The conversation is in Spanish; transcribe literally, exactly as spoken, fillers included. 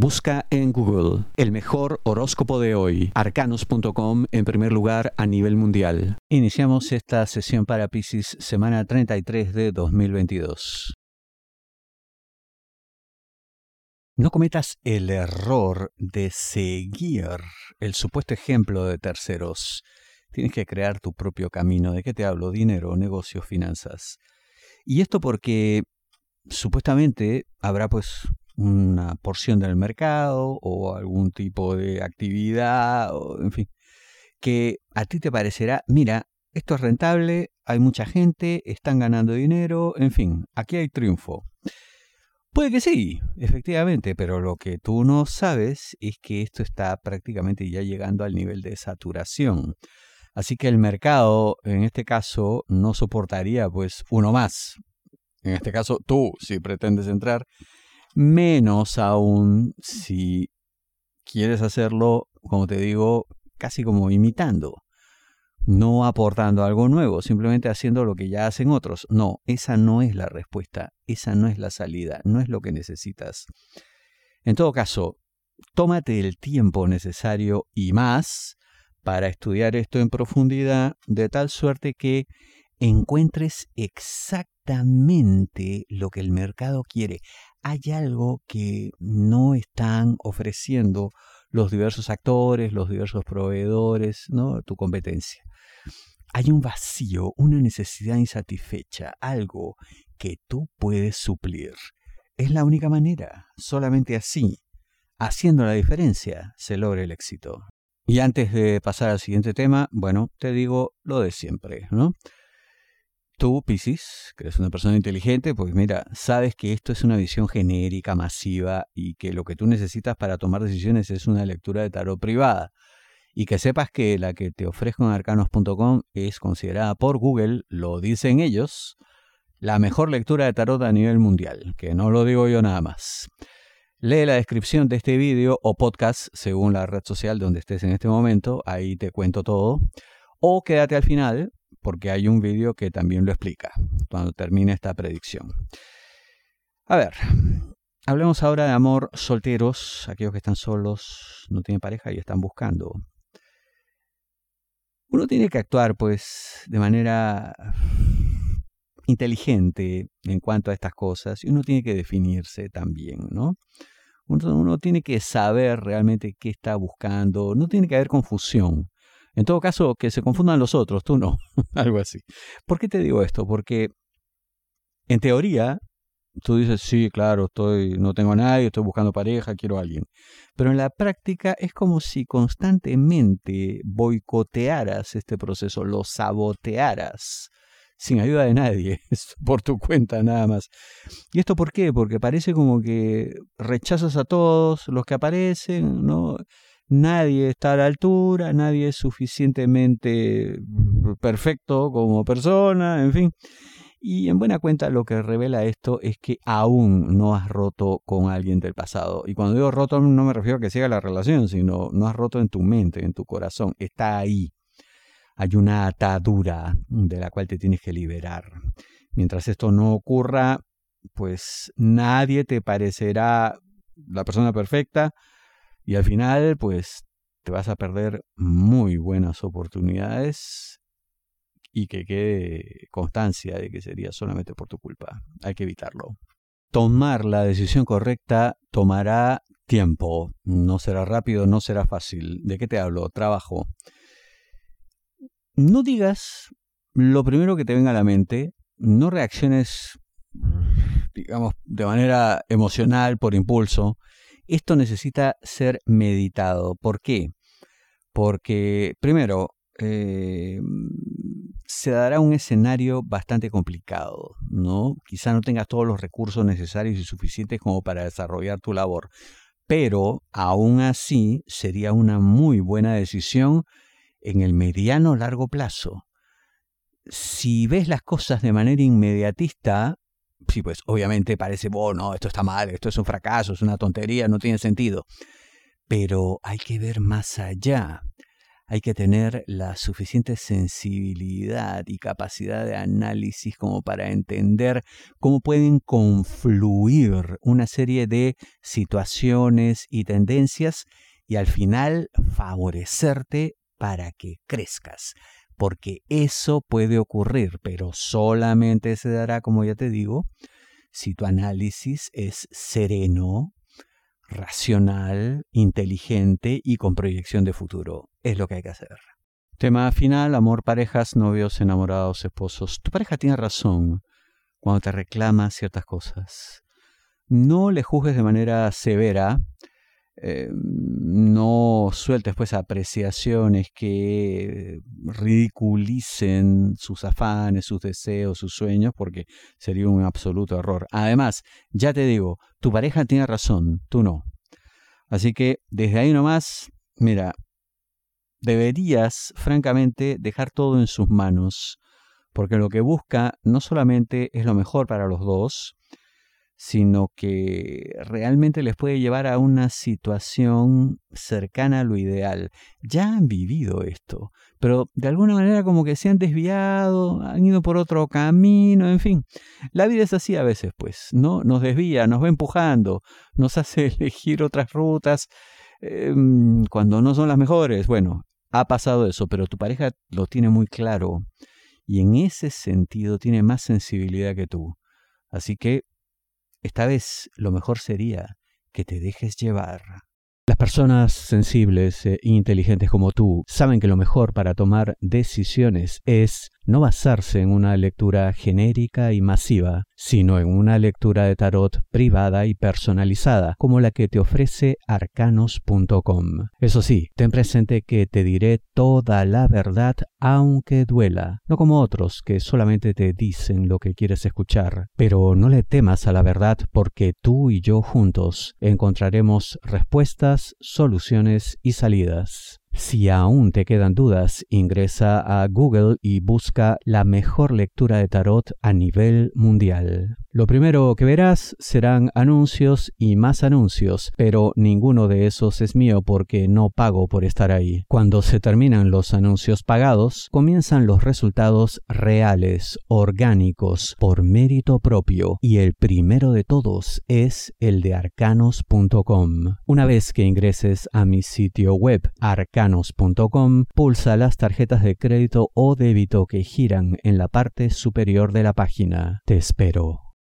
Busca en Google el mejor horóscopo de hoy, arcanos punto com, en primer lugar a nivel mundial. Iniciamos esta sesión para Piscis, semana treinta y tres de dos mil veintidós. No cometas el error de seguir el supuesto ejemplo de terceros. Tienes que crear tu propio camino. ¿De qué te hablo? Dinero, negocios, finanzas. Y esto porque supuestamente habrá pues una porción del mercado o algún tipo de actividad, o, en fin, que a ti te parecerá, mira, esto es rentable, hay mucha gente, están ganando dinero, en fin, aquí hay triunfo. Puede que sí, efectivamente, pero lo que tú no sabes es que esto está prácticamente ya llegando al nivel de saturación. Así que el mercado, en este caso, no soportaría pues uno más. En este caso, tú, si pretendes entrar, menos aún si quieres hacerlo, como te digo, casi como imitando. No aportando algo nuevo, simplemente haciendo lo que ya hacen otros. No, esa no es la respuesta, esa no es la salida, no es lo que necesitas. En todo caso, tómate el tiempo necesario y más para estudiar esto en profundidad, de tal suerte que encuentres exactamente lo que el mercado quiere. Hay algo que no están ofreciendo los diversos actores, los diversos proveedores, ¿no? Tu competencia. Hay un vacío, una necesidad insatisfecha, algo que tú puedes suplir. Es la única manera, solamente así, haciendo la diferencia, se logra el éxito. Y antes de pasar al siguiente tema, bueno, te digo lo de siempre, ¿no? Tú, Piscis, que eres una persona inteligente, pues mira, sabes que esto es una visión genérica, masiva, y que lo que tú necesitas para tomar decisiones es una lectura de tarot privada. Y que sepas que la que te ofrezco en arcanos punto com es considerada por Google, lo dicen ellos, la mejor lectura de tarot a nivel mundial, que no lo digo yo nada más. Lee la descripción de este vídeo o podcast, según la red social donde estés en este momento, ahí te cuento todo. O quédate al final, porque hay un vídeo que también lo explica, cuando termine esta predicción. A ver, hablemos ahora de amor, solteros, aquellos que están solos, no tienen pareja y están buscando. Uno tiene que actuar, pues, de manera inteligente en cuanto a estas cosas, y uno tiene que definirse también, ¿no? Uno, uno tiene que saber realmente qué está buscando, no tiene que haber confusión. En todo caso, que se confundan los otros, tú no, algo así. ¿Por qué te digo esto? Porque en teoría tú dices, sí, claro, estoy, no tengo a nadie, estoy buscando pareja, quiero a alguien. Pero en la práctica es como si constantemente boicotearas este proceso, lo sabotearas, sin ayuda de nadie, por tu cuenta nada más. ¿Y esto por qué? Porque parece como que rechazas a todos los que aparecen, ¿no? Nadie está a la altura, nadie es suficientemente perfecto como persona, en fin. Y en buena cuenta lo que revela esto es que aún no has roto con alguien del pasado. Y cuando digo roto no me refiero a que siga la relación, sino no has roto en tu mente, en tu corazón. Está ahí. Hay una atadura de la cual te tienes que liberar. Mientras esto no ocurra, pues nadie te parecerá la persona perfecta. Y al final, pues, te vas a perder muy buenas oportunidades y que quede constancia de que sería solamente por tu culpa. Hay que evitarlo. Tomar la decisión correcta tomará tiempo. No será rápido, no será fácil. ¿De qué te hablo? Trabajo. No digas lo primero que te venga a la mente. No reacciones, digamos, de manera emocional, por impulso. Esto necesita ser meditado. ¿Por qué? Porque, primero, eh, se dará un escenario bastante complicado, ¿no? Quizá no tengas todos los recursos necesarios y suficientes como para desarrollar tu labor, pero aún así sería una muy buena decisión en el mediano largo plazo. Si ves las cosas de manera inmediatista, sí, pues obviamente parece, oh, no, esto está mal, esto es un fracaso, es una tontería, no tiene sentido. Pero hay que ver más allá. hay que tener la suficiente sensibilidad y capacidad de análisis como para entender cómo pueden confluir una serie de situaciones y tendencias y al final favorecerte para que crezcas. Porque eso puede ocurrir, pero solamente se dará, como ya te digo, si tu análisis es sereno, racional, inteligente y con proyección de futuro. Es lo que hay que hacer. Tema final, amor, parejas, novios, enamorados, esposos. Tu pareja tiene razón cuando te reclama ciertas cosas. No le juzgues de manera severa. Eh, no sueltes pues apreciaciones que ridiculicen sus afanes, sus deseos, sus sueños, porque sería un absoluto error. Además, ya te digo, tu pareja tiene razón, tú no. Así que desde ahí nomás, mira, deberías francamente dejar todo en sus manos, porque lo que busca no solamente es lo mejor para los dos, sino que realmente les puede llevar a una situación cercana a lo ideal. Ya han vivido esto, pero de alguna manera como que se han desviado, han ido por otro camino, en fin. La vida es así a veces, pues, ¿no? Nos desvía, nos va empujando, nos hace elegir otras rutas eh, cuando no son las mejores. Bueno, ha pasado eso, pero tu pareja lo tiene muy claro y en ese sentido tiene más sensibilidad que tú. Así que esta vez lo mejor sería que te dejes llevar. Las personas sensibles e inteligentes como tú saben que lo mejor para tomar decisiones es no basarse en una lectura genérica y masiva, sino en una lectura de tarot privada y personalizada, como la que te ofrece arcanos punto com. Eso sí, ten presente que te diré toda la verdad aunque duela, no como otros que solamente te dicen lo que quieres escuchar. Pero no le temas a la verdad porque tú y yo juntos encontraremos respuestas, soluciones y salidas. Si aún te quedan dudas, ingresa a Google y busca la mejor lectura de tarot a nivel mundial. Lo primero que verás serán anuncios y más anuncios, pero ninguno de esos es mío porque no pago por estar ahí. Cuando se terminan los anuncios pagados, comienzan los resultados reales, orgánicos, por mérito propio, y el primero de todos es el de arcanos punto com. Una vez que ingreses a mi sitio web, arcanos punto com, pulsa las tarjetas de crédito o débito que giran en la parte superior de la página. Te espero.